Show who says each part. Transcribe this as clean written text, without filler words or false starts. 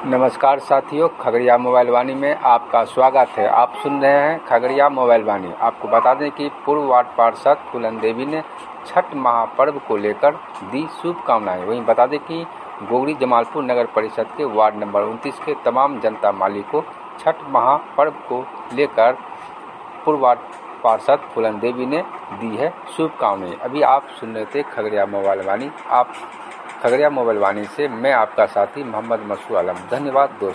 Speaker 1: नमस्कार साथियों, खगड़िया मोबाइल वाणी में आपका स्वागत है। आप सुन रहे हैं खगड़िया मोबाइल वाणी। आपको बता दें कि पूर्व वार्ड पार्षद फूलन देवी ने छठ महापर्व को लेकर दी शुभकामनाएं। वहीं बता दें कि गोगरी जमालपुर नगर परिषद के वार्ड नंबर 29 के तमाम जनता माली को छठ महापर्व को लेकर पूर्व वार्ड पार्षद फूलन देवी ने दी है शुभकामनाएं। अभी आप सुन रहे थे खगड़िया मोबाइल वाणी। खगड़िया मोबाइल वाणी से मैं आपका साथी मोहम्मद मसूद आलम। धन्यवाद दोस्तों।